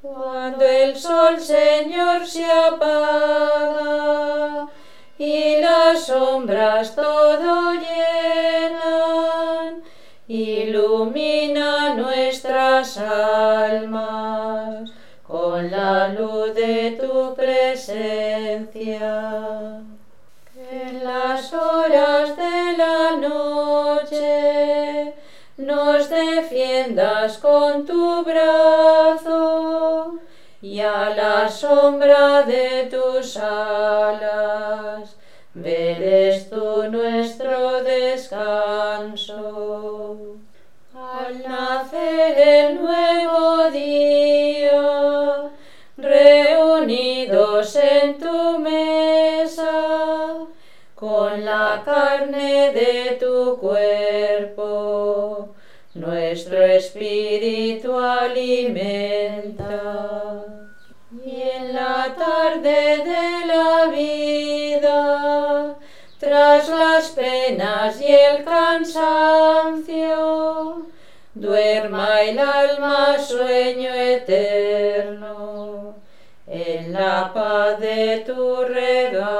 Cuando el sol, Señor, se apaga y las sombras todo llenan, ilumina nuestras almas con la luz de tu presencia. Que en las horas de la noche nos defiendas con tu brazo y a la sombra de tus alas veres tú nuestro descanso. Al nacer el nuevo día, reunidos en tu mesa, con la carne de tu cuerpo, nuestro espíritu alimenta. Y en la tarde de la vida, tras las penas y el cansancio, duerma el alma sueño eterno, en la paz de tu regazo.